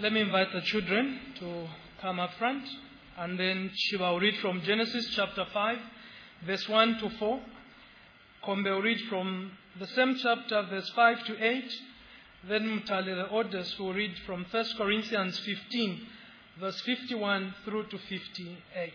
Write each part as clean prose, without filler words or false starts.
Let me invite the children to come up front. And then Shiva will read from Genesis chapter 5, verse 1 to 4. Kombe will read from the same chapter, verse 5 to 8. Then Mutale, the oldest, will read from 1 Corinthians 15, verse 51 through to 58.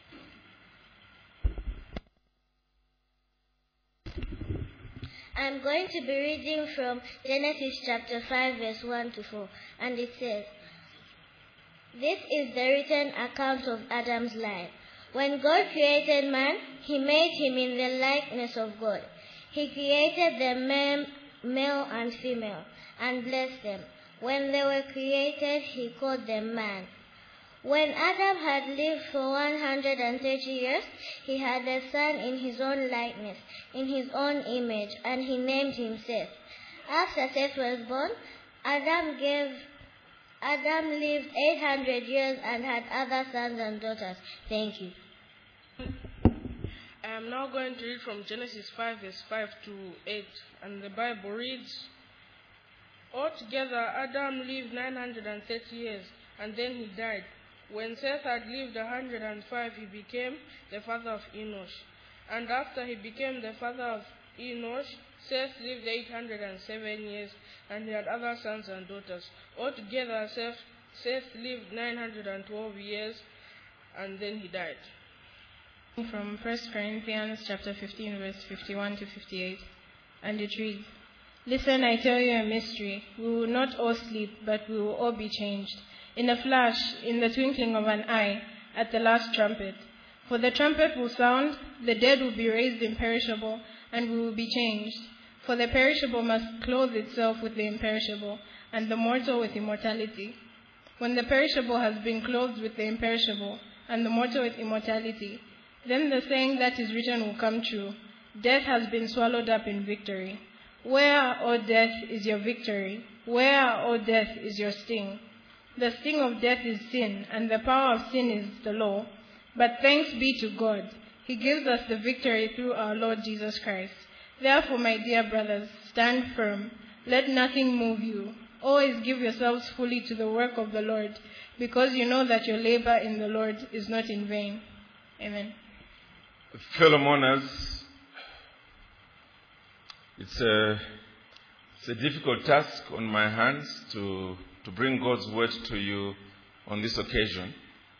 I'm going to be reading from Genesis chapter 5, verse 1 to 4. And it says, "This is the written account of Adam's life. When God created man, he made him in the likeness of God. He created them male and female, and blessed them. When they were created, he called them man. When Adam had lived for 130 years, he had a son in his own likeness, in his own image, and he named him Seth. After Seth was born, Adam lived 800 years and had other sons and daughters." Thank you. I am now going to read from Genesis 5, verse 5 to 8, and the Bible reads, "Altogether Adam lived 930 years, and then he died. When Seth had lived 105, he became the father of Enosh. And after he became the father of Enosh, Seth lived 807 years, and he had other sons and daughters. Altogether Seth lived 912 years, and then he died." From 1 Corinthians chapter 15, verse 51 to 58, and it reads, "Listen, I tell you a mystery. We will not all sleep, but we will all be changed. In a flash, in the twinkling of an eye, at the last trumpet. For the trumpet will sound, the dead will be raised imperishable, and we will be changed. For the perishable must clothe itself with the imperishable, and the mortal with immortality. When the perishable has been clothed with the imperishable, and the mortal with immortality, then the saying that is written will come true. Death has been swallowed up in victory. Where, O death, is your victory? Where, O death, is your sting? The sting of death is sin, and the power of sin is the law. But thanks be to God. He gives us the victory through our Lord Jesus Christ. Therefore, my dear brothers, stand firm. Let nothing move you. Always give yourselves fully to the work of the Lord, because you know that your labor in the Lord is not in vain." Amen. Fellow mourners, it's a difficult task on my hands to bring God's word to you on this occasion.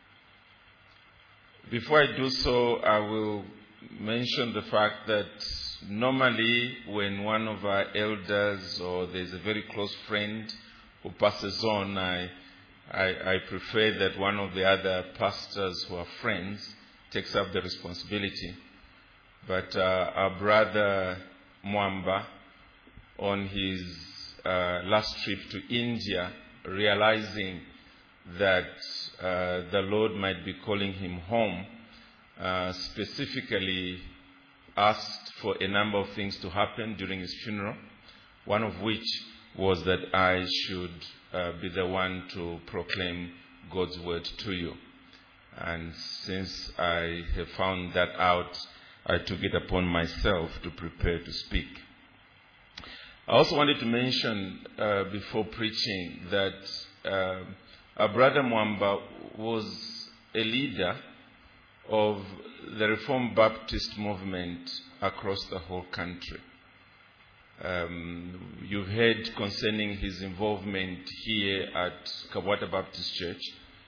Before I do so, I will mention the fact that normally when one of our elders or there's a very close friend who passes on, I prefer that one of the other pastors who are friends takes up the responsibility. But our brother Mwamba, on his last trip to India, realizing that the Lord might be calling him home, specifically asked for a number of things to happen during his funeral, one of which was that I should be the one to proclaim God's word to you. And since I have found that out, I took it upon myself to prepare to speak. I also wanted to mention before preaching that our brother Mwamba was a leader of the Reformed Baptist movement across the whole country. You've heard concerning his involvement here at Kabwata Baptist Church.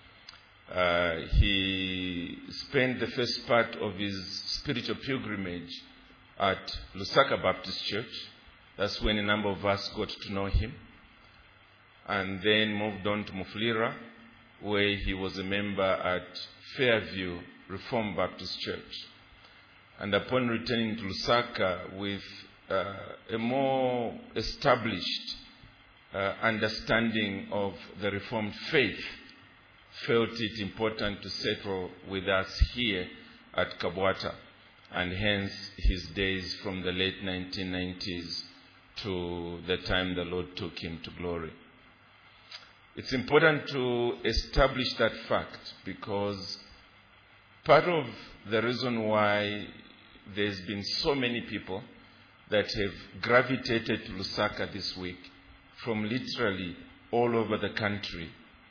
He spent the first part of his spiritual pilgrimage at Lusaka Baptist Church. That's when a number of us got to know him. And then moved on to Mufulira, where he was a member at Fairview Reformed Baptist Church. And upon returning to Lusaka with a more established understanding of the Reformed faith, felt it important to settle with us here at Kabwata, and hence his days from the late 1990s to the time the Lord took him to glory. It's important to establish that fact because part of the reason why there's been so many people that have gravitated to Lusaka this week from literally all over the country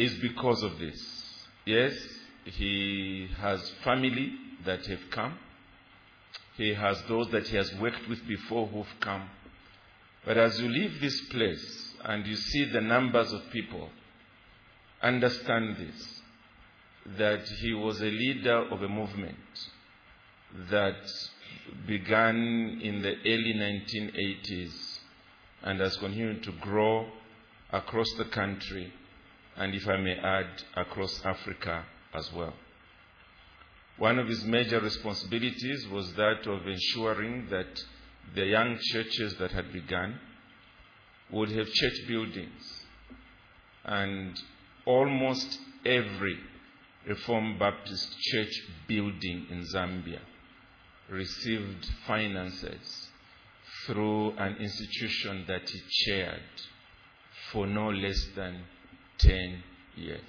is because of this. Yes, he has family that have come. He has those that he has worked with before who've come. But as you leave this place and you see the numbers of people, understand this, that he was a leader of a movement that began in the early 1980s and has continued to grow across the country, and if I may add, across Africa as well. One of his major responsibilities was that of ensuring that the young churches that had begun would have church buildings. And almost every Reformed Baptist church building in Zambia received finances through an institution that he chaired for no less than 10 years.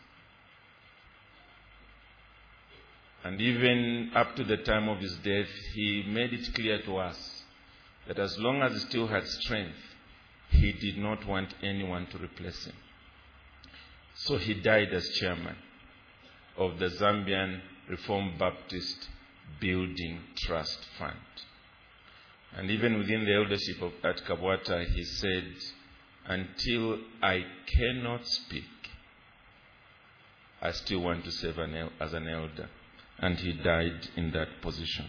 And even up to the time of his death, he made it clear to us that as long as he still had strength, he did not want anyone to replace him. So he died as chairman of the Zambian Reformed Baptist Building Trust Fund. And even within the eldership at Kabwata, he said, until I cannot speak, I still want to serve as an elder. And he died in that position.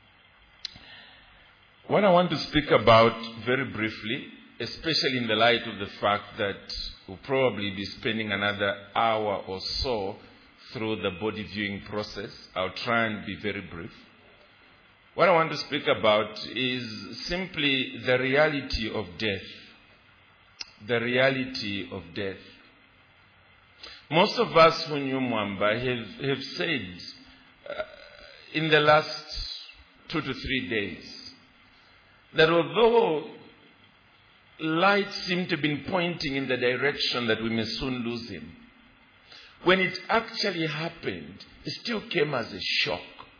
What I want to speak about very briefly, especially in the light of the fact that we'll probably be spending another hour or so through the body viewing process, I'll try and be very brief. What I want to speak about is simply the reality of death. The reality of death. Most of us who knew Mwamba have said in the last 2 to 3 days that although lights seem to have been pointing in the direction that we may soon lose him, when it actually happened, it still came as a shock.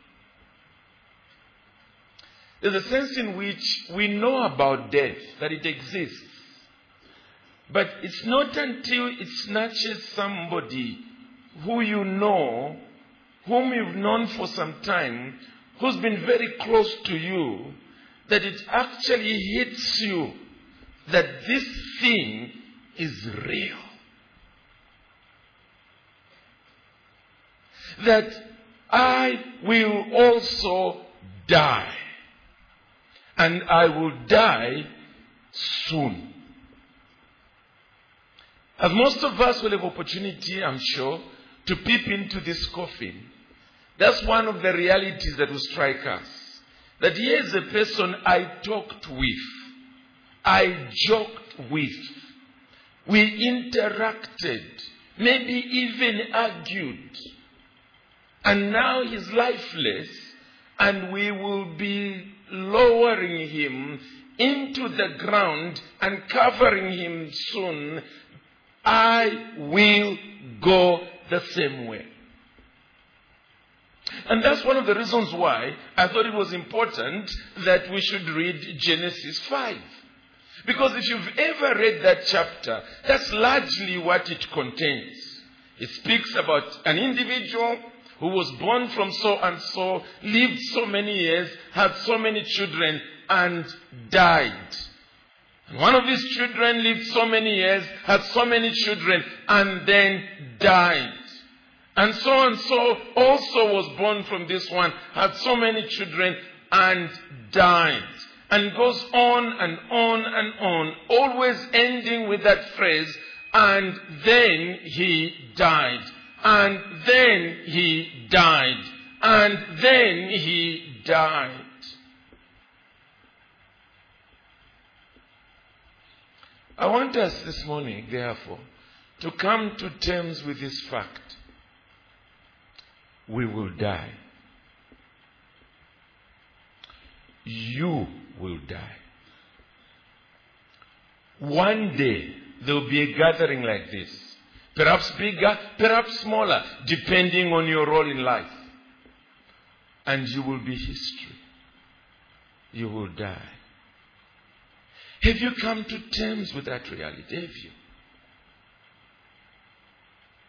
There's a sense in which we know about death, that it exists. But it's not until it snatches somebody who you know, whom you've known for some time, who's been very close to you, that it actually hits you that this thing is real. That I will also die. And I will die soon. As most of us will have opportunity, I'm sure, to peep into this coffin, that's one of the realities that will strike us. That here's a person I talked with. I joked with. We interacted. Maybe even argued. And now he's lifeless. And we will be lowering him into the ground and covering him soon. I will go the same way. And that's one of the reasons why I thought it was important that we should read Genesis 5. Because if you've ever read that chapter, that's largely what it contains. It speaks about an individual who was born from so and so, lived so many years, had so many children, and died. And one of these children lived so many years, had so many children, and then died. And so also was born from this one, had so many children, and died. And goes on and on and on, always ending with that phrase, and then he died. And then he died. And then he died. I want us this morning, therefore, to come to terms with this fact. We will die. You will die. One day, there will be a gathering like this. Perhaps bigger, perhaps smaller, depending on your role in life. And you will be history. You will die. Have you come to terms with that reality? Have you?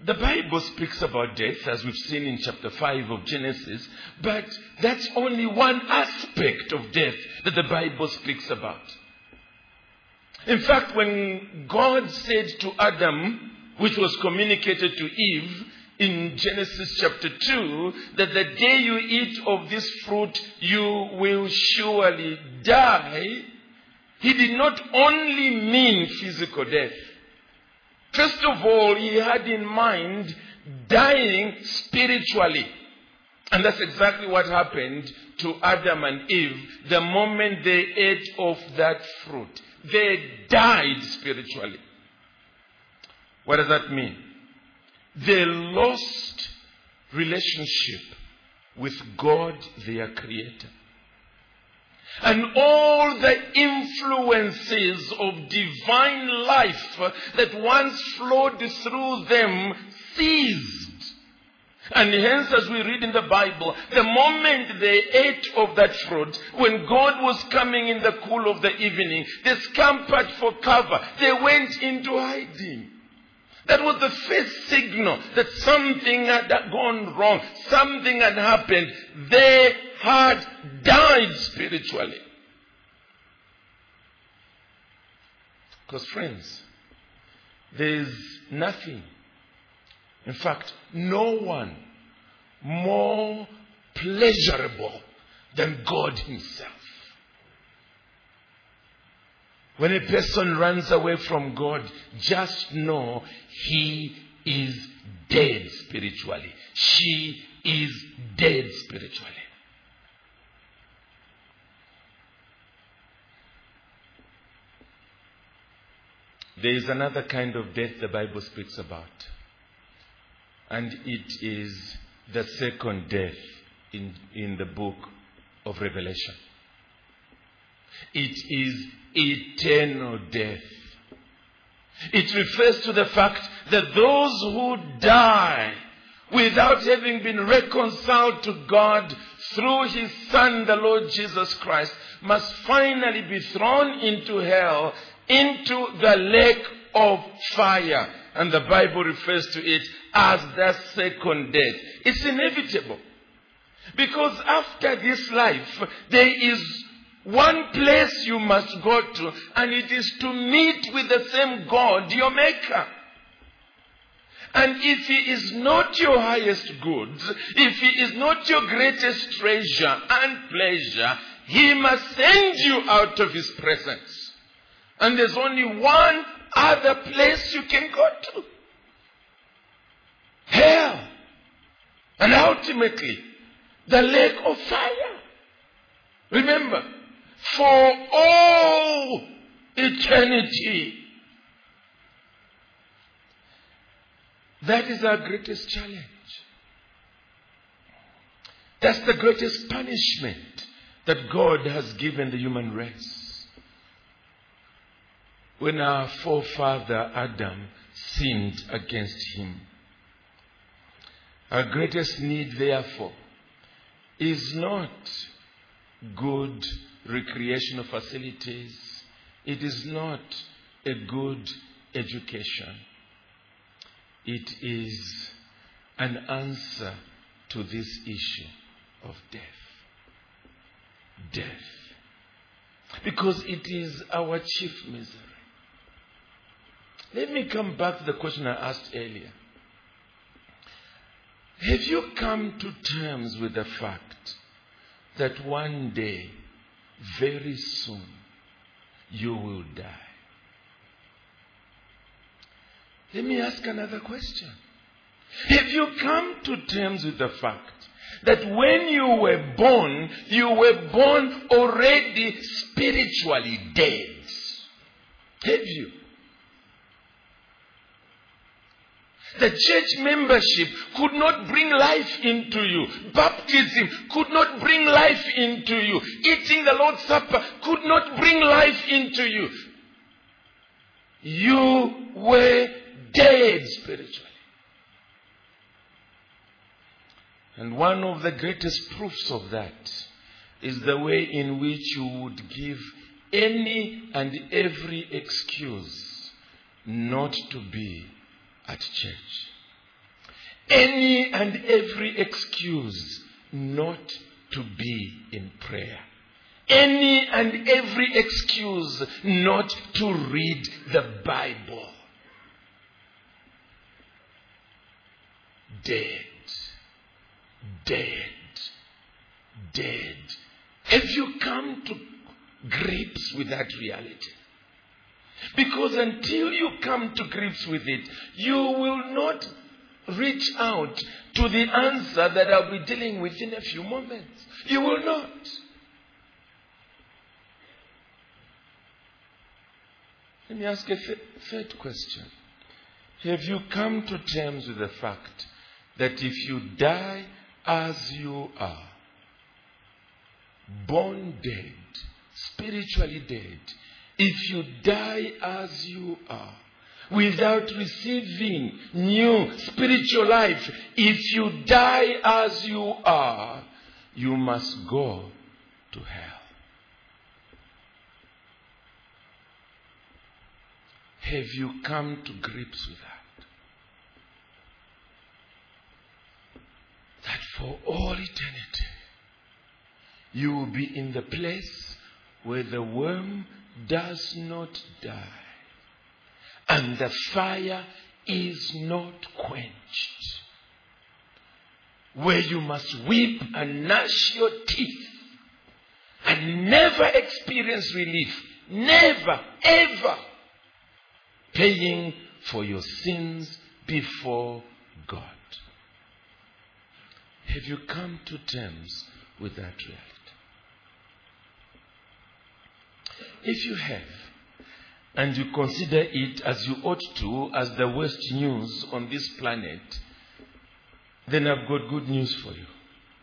the Bible speaks about death, as we've seen in chapter 5 of Genesis, but that's only one aspect of death that the Bible speaks about. In fact, when God said to Adam, which was communicated to Eve in Genesis chapter 2, that the day you eat of this fruit, you will surely die, he did not only mean physical death. First of all, he had in mind dying spiritually. And that's exactly what happened to Adam and Eve the moment they ate of that fruit. They died spiritually. What does that mean? They lost relationship with God, their Creator. And all the influences of divine life that once flowed through them ceased. And hence, as we read in the Bible, the moment they ate of that fruit, when God was coming in the cool of the evening, they scampered for cover. They went into hiding. That was the first signal that something had gone wrong. Something had happened. They had died spiritually. Because friends, there is nothing, in fact, no one more pleasurable than God himself. When a person runs away from God, just know he is dead spiritually. She is dead spiritually. There is another kind of death the Bible speaks about. And it is the second death in the book of Revelation. It is eternal death. It refers to the fact that those who die without having been reconciled to God through his Son, the Lord Jesus Christ, must finally be thrown into hell, into the lake of fire. And the Bible refers to it as the second death. It's inevitable. Because after this life, there is one place you must go to, and it is to meet with the same God, your Maker. And if he is not your highest good, if he is not your greatest treasure and pleasure, he must send you out of his presence. And there's only one other place you can go to. Hell. And ultimately, the lake of fire. Remember, for all eternity. That is our greatest challenge. That's the greatest punishment that God has given the human race. When our forefather Adam sinned against him. Our greatest need, therefore, is not good recreational facilities. It is not a good education. It is an answer to this issue of death. Death. Because it is our chief misery. Let me come back to the question I asked earlier. Have you come to terms with the fact that one day, very soon, you will die? Let me ask another question. Have you come to terms with the fact that when you were born already spiritually dead? Have you? The church membership could not bring life into you. Baptism could not bring life into you. Eating the Lord's Supper could not bring life into you. You were dead spiritually. And one of the greatest proofs of that is the way in which you would give any and every excuse not to be at church. any and every excuse not to be in prayer. Any and every excuse not to read the Bible. Dead. Dead. Dead. Have you come to grips with that reality? Because until you come to grips with it, you will not reach out to the answer that I'll be dealing with in a few moments. You will not. Let me ask a third question. Have you come to terms with the fact that if you die as you are, born dead, spiritually dead, if you die as you are, without receiving new spiritual life, if you die as you are, you must go to hell? Have you come to grips with that? That for all eternity, you will be in the place where the worm does not die and the fire is not quenched, where you must weep and gnash your teeth and never experience relief, never, ever, paying for your sins before God. Have you come to terms with that reality? If you have, and you consider it as you ought to, as the worst news on this planet, then I've got good news for you.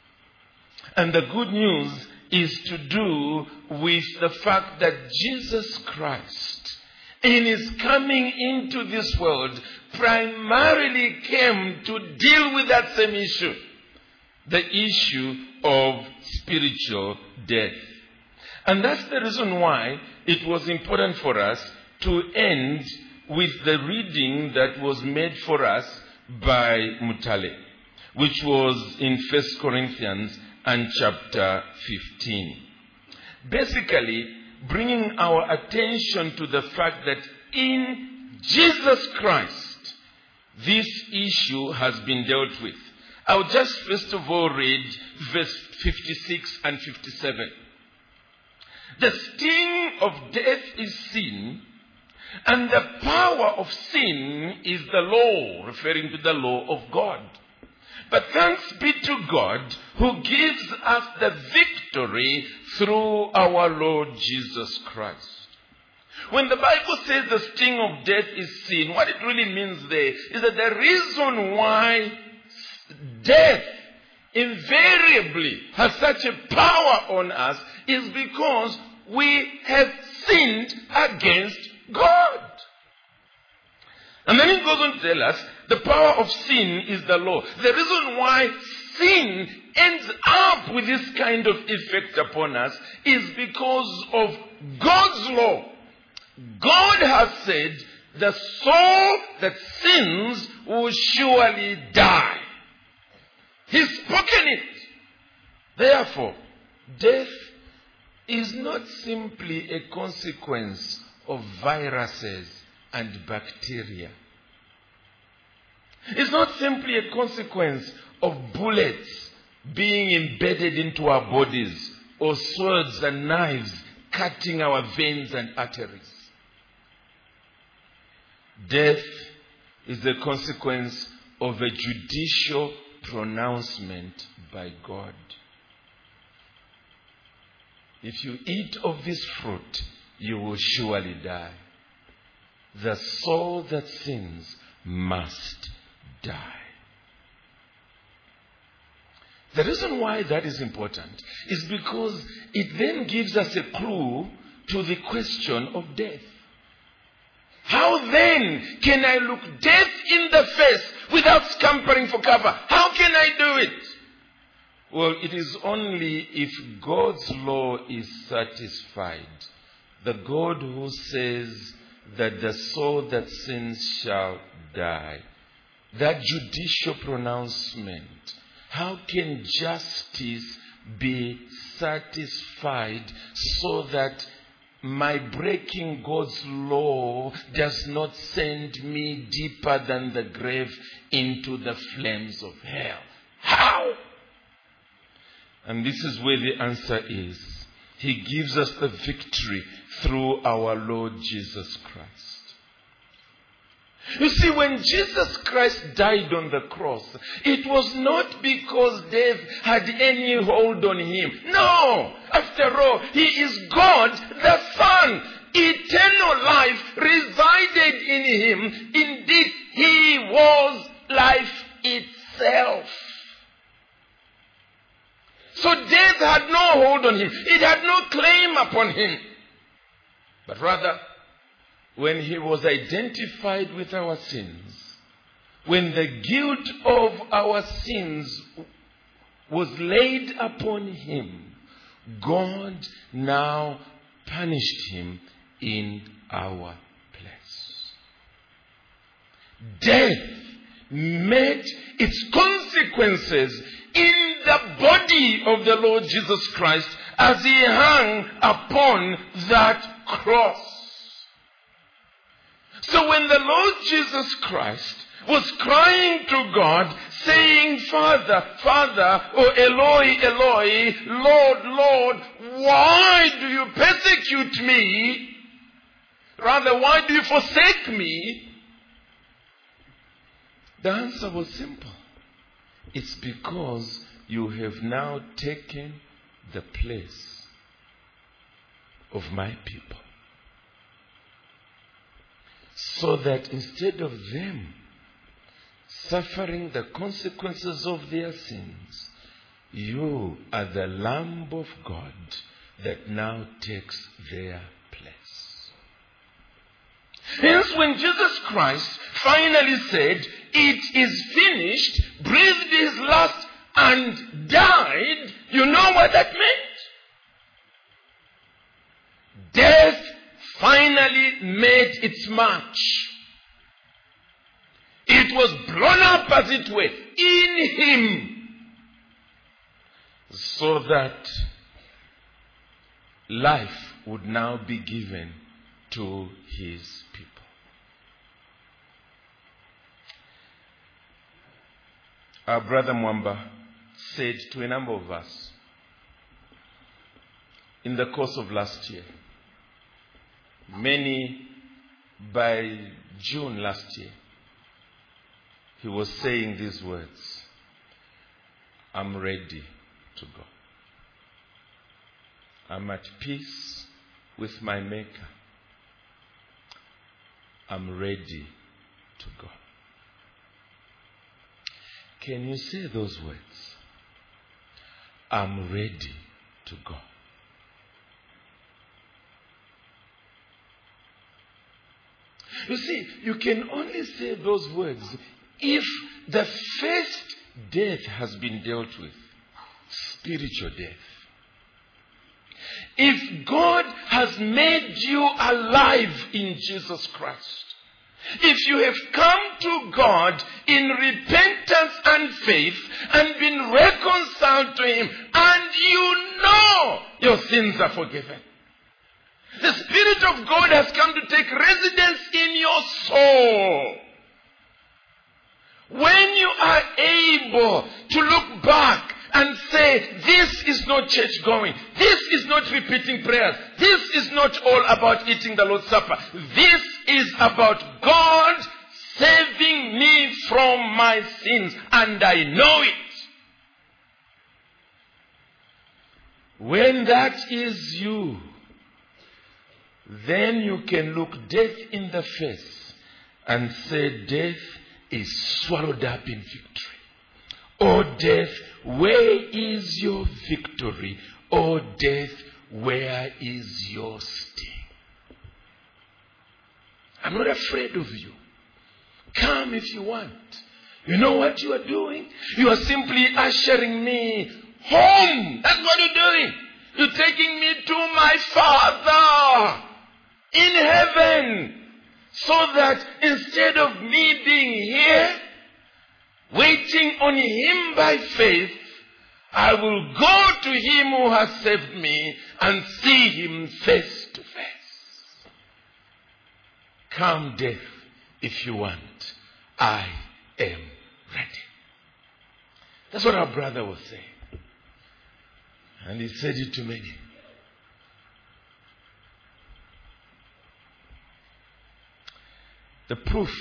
And the good news is to do with the fact that Jesus Christ, in his coming into this world, primarily came to deal with that same issue. The issue of spiritual death. And that's the reason why it was important for us to end with the reading that was made for us by Mutale, which was in 1 Corinthians and chapter 15. Basically, bringing our attention to the fact that in Jesus Christ, this issue has been dealt with. I'll just first of all read verse 56 and 57. The sting of death is sin, and the power of sin is the law, referring to the law of God. But thanks be to God who gives us the victory through our Lord Jesus Christ. When the Bible says the sting of death is sin, what it really means there is that the reason why death invariably has such a power on us is because we have sinned against God. And then it goes on to tell us the power of sin is the law. The reason why sin ends up with this kind of effect upon us is because of God's law. God has said the soul that sins will surely die. He's spoken it. Therefore, death is not simply a consequence of viruses and bacteria. It's not simply a consequence of bullets being embedded into our bodies or swords and knives cutting our veins and arteries. Death is the consequence of a judicial pronouncement by God. If you eat of this fruit, you will surely die. The soul that sins must die. The reason why that is important is because it then gives us a clue to the question of death. How then can I look death in the face without scampering for cover? How can I do it? Well, it is only if God's law is satisfied. The God who says that the soul that sins shall die. that judicial pronouncement. How can justice be satisfied so that my breaking God's law does not send me deeper than the grave into the flames of hell? How? And this is where the answer is. He gives us the victory through our Lord Jesus Christ. You see, when Jesus Christ died on the cross, it was not because death had any hold on him. No! After all, he is God the Son. Eternal life resided in him. Indeed, he was life itself. So death had no hold on him. It had no claim upon him. But rather, when he was identified with our sins, when the guilt of our sins was laid upon him, God now punished him in our place. Death met its consequences in the body of the Lord Jesus Christ as he hung upon that cross. So when the Lord Jesus Christ was crying to God, saying, Father, Father, or Eloi, Eloi, Lord, Lord, why do you persecute me? Rather, why do you forsake me? The answer was simple. It's because you have now taken the place of my people. So that instead of them suffering the consequences of their sins, you are the Lamb of God that now takes their place. Hence, when Jesus Christ finally said, "It is finished," breathed his last and died, you know what that meant? Death finally made its march. It was blown up, as it were, in him, so that life would now be given to his people. Our brother Mwamba said to a number of us in the course of last year, many by June last year, he was saying these words, "I'm ready to go. I'm at peace with my Maker. I'm ready to go." Can you say those words? I'm ready to go. You see, you can only say those words if the first death has been dealt with, spiritual death. If God has made you alive in Jesus Christ, if you have come to God in repentance and faith and been reconciled to him, and you know your sins are forgiven, the Spirit of God has come to take residence in your soul. When you are able to look back and say, this is not church going, this is not repeating prayers, this is not all about eating the Lord's Supper, this is about God saving me from my sins, and I know it. When that is you, then you can look death in the face and say, death is swallowed up in victory. Oh death, where is your victory? Oh death, where is your sting? I'm not afraid of you. Come if you want. You know what you are doing? You are simply ushering me home. That's what you're doing. You're taking me to my Father in heaven, so that instead of me being here waiting on him by faith, I will go to him who has saved me and see him face to face. Come, death, if you want. I am ready. That's what our brother was saying. And he said it to many. The proof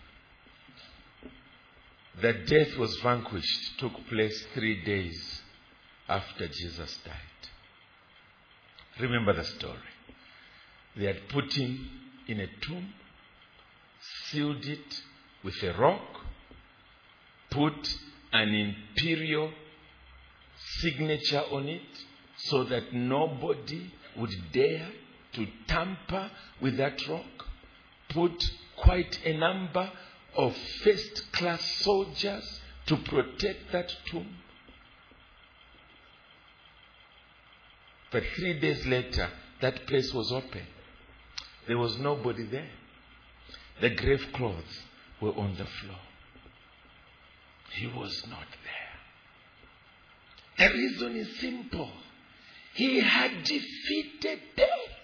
that death was vanquished took place 3 days after Jesus died. Remember the story. They had put him in a tomb, sealed it with a rock, put an imperial signature on it so that nobody would dare to tamper with that rock, put quite a number of first-class soldiers to protect that tomb. But 3 days later, that place was open. There was nobody there. The grave clothes were on the floor. He was not there. The reason is simple. He had defeated death.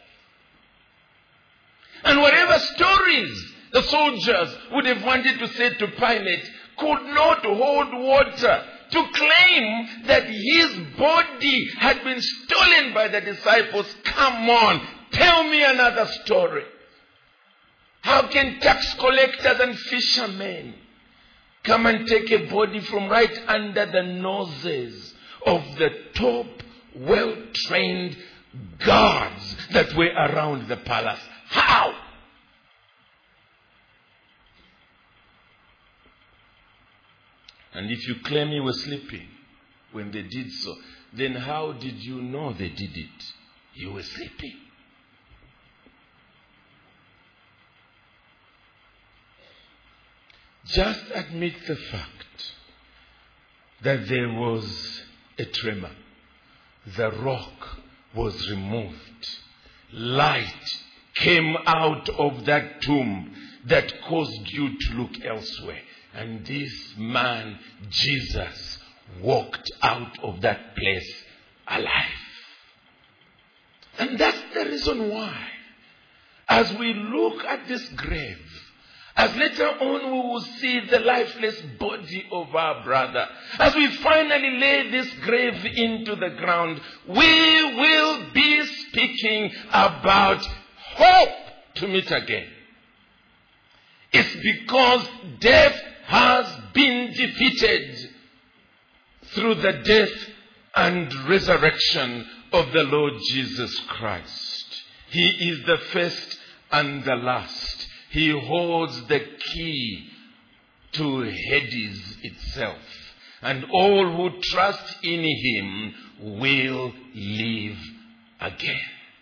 And whatever stories the soldiers would have wanted to say to Pilate could not hold water to claim that his body had been stolen by the disciples. Come on, tell me another story. How can tax collectors and fishermen come and take a body from right under the noses of the top, well-trained guards that were around the palace? How? And if you claim you were sleeping when they did so, then how did you know they did it? You were sleeping. Just admit the fact that there was a tremor. The rock was removed. Light came out of that tomb that caused you to look elsewhere. And this man, Jesus, walked out of that place alive. And that's the reason why, as we look at this grave, as later on we will see the lifeless body of our brother, as we finally lay this grave into the ground, we will be speaking about hope to meet again. It's because death has been defeated through the death and resurrection of the Lord Jesus Christ. He is the first and the last. He holds the key to Hades itself. And all who trust in him will live again.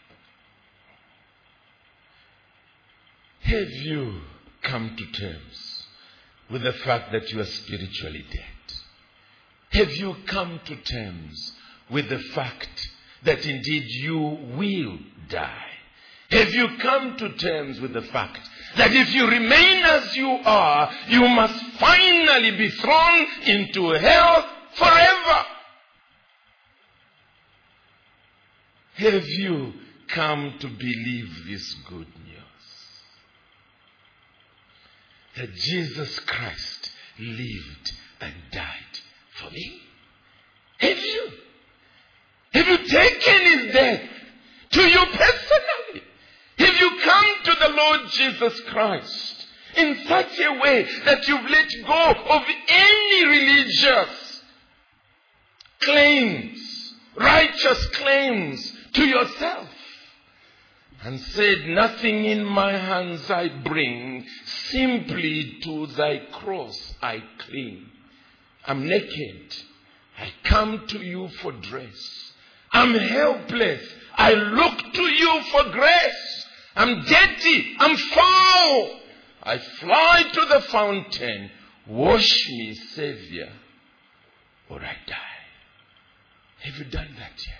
Have you come to terms with the fact that you are spiritually dead? Have you come to terms with the fact that indeed you will die? Have you come to terms with the fact that if you remain as you are, you must finally be thrown into hell forever? Have you come to believe this good news? That Jesus Christ lived and died for me? Have you? Have you taken his death to you personally? Have you come to the Lord Jesus Christ in such a way that you've let go of any religious claims, righteous claims to yourself, and said, nothing in my hands I bring, simply to thy cross I cling. I'm naked. I come to you for dress. I'm helpless. I look to you for grace. I'm dirty. I'm foul. I fly to the fountain. Wash me, Savior, or I die. Have you done that yet?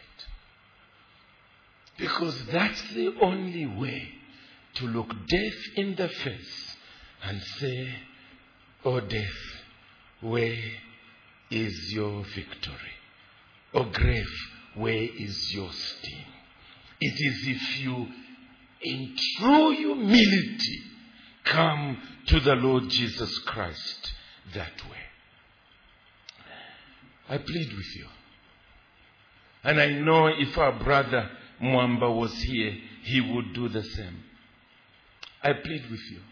Because that's the only way to look death in the face and say, oh death, where is your victory? O grave, where is your sting? It is if you, in true humility, come to the Lord Jesus Christ that way. I plead with you. And I know if our brother Mwamba was here, he would do the same. I plead with you.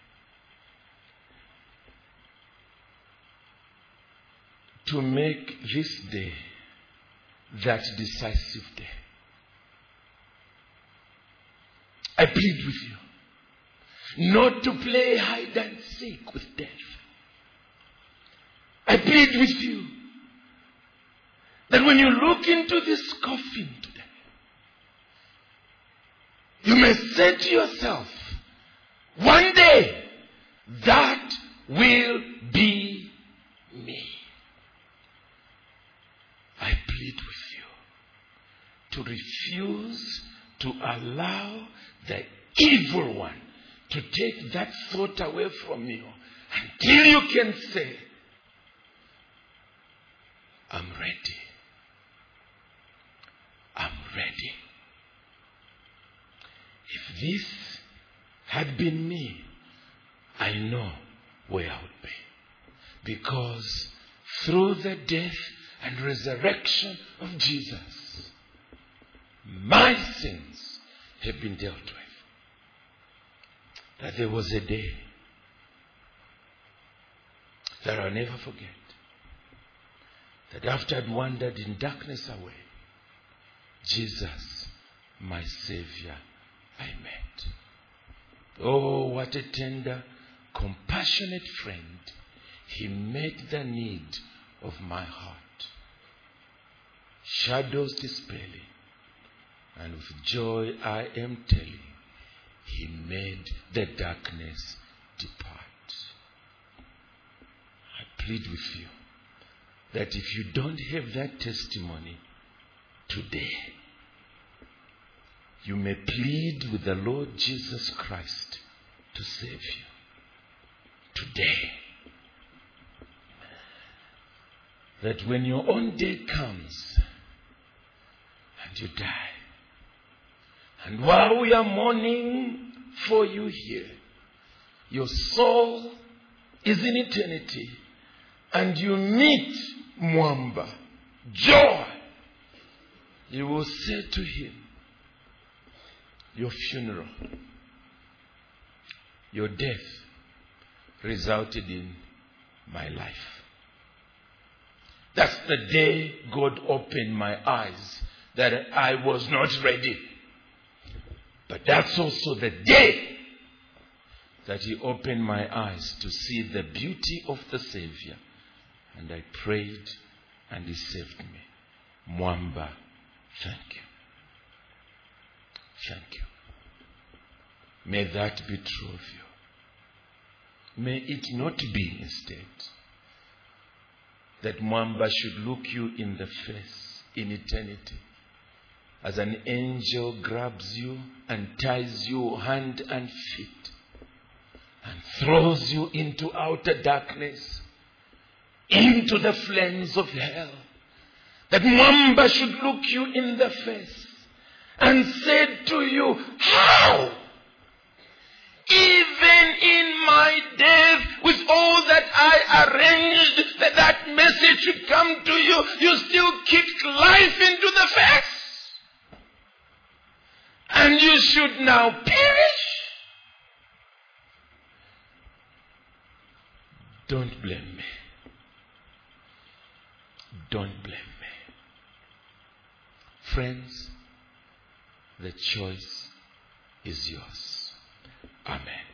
To make this day that decisive day. I plead with you not to play hide and seek with death. I plead with you that when you look into this coffin today, you may say to yourself, one day that will be me. I plead with you to refuse to allow the evil one to take that thought away from you until you can say, I'm ready. I'm ready. If this had been me, I know where I would be. Because through the death and resurrection of Jesus, my sins have been dealt with. That there was a day that I'll never forget. That after I'd wandered in darkness away, Jesus, my Savior, I met. Oh, what a tender, compassionate friend. He met the need of my heart. Shadows dispelling, and with joy I am telling, He made the darkness depart. I plead with you that if you don't have that testimony today, you may plead with the Lord Jesus Christ to save you today. That when your own day comes and you die, and while we are mourning for you here, your soul is in eternity, and you meet Mwamba, joy, you will say to him, your funeral, your death resulted in my life. That's the day God opened my eyes that I was not ready. But that's also the day that He opened my eyes to see the beauty of the Savior. And I prayed and He saved me. Mwamba, thank you. Thank you. May that be true of you. May it not be instead that Mwamba should look you in the face in eternity as an angel grabs you and ties you hand and feet and throws you into outer darkness, into the flames of hell. That Mwamba should look you in the face and say to you, how? Even in my death, with all that I arranged, that message should come to you, you still kicked life into the face. And you should now perish. Don't blame me. Don't blame me. Friends, the choice is yours. Amen.